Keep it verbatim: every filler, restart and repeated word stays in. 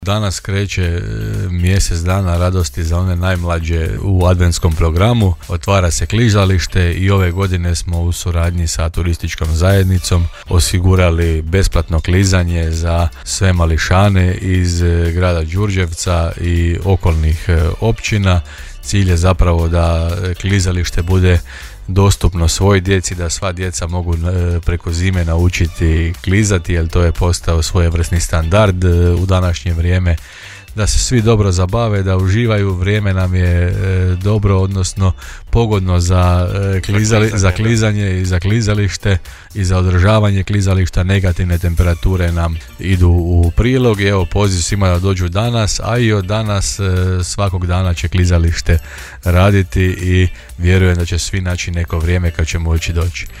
Danas kreće e, mjesec dana radosti za one najmlađe u adventskom programu. Otvara se klizalište i ove godine smo u suradnji sa turističkom zajednicom osigurali besplatno klizanje za sve mališane iz e, grada Đurđevca i okolnih e, općina. Cilj je zapravo da klizalište bude dostupno svoj djeci, da sva djeca mogu preko zime naučiti klizati, jer to je postao svojevrsni standard u današnje vrijeme, da se svi dobro zabave, da uživaju. Vrijeme nam je dobro, odnosno pogodno za, klizali, za klizanje i za klizalište i za održavanje klizališta. Negativne temperature nam idu u prilog i evo poziv svima da dođu danas, a i od danas svakog dana će klizalište raditi i vjerujem da će svi naći neko vrijeme kad će moći doći.